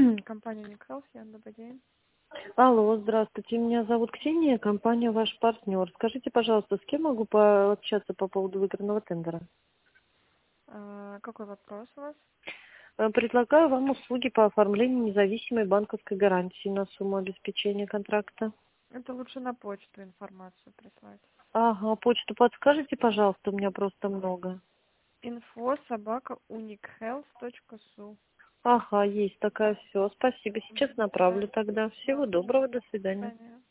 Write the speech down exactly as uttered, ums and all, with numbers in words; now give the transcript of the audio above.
Компания Николс, я добрый день. Алло, здравствуйте. Меня зовут Ксения, компания «Ваш партнер». Скажите, пожалуйста, с кем могу пообщаться по поводу выигранного тендера? А, какой вопрос у вас? Э, Предлагаю вам услуги по оформлению независимой банковской гарантии на сумму обеспечения контракта. Это лучше на почту информацию прислать. Ага, почту подскажите, пожалуйста, у меня просто много. Инфо собака уникхелс точка су. Ага, есть такая, все. Спасибо. Сейчас Мгм. Да. направлю тогда. Всего доброго, до До свидания. свидания.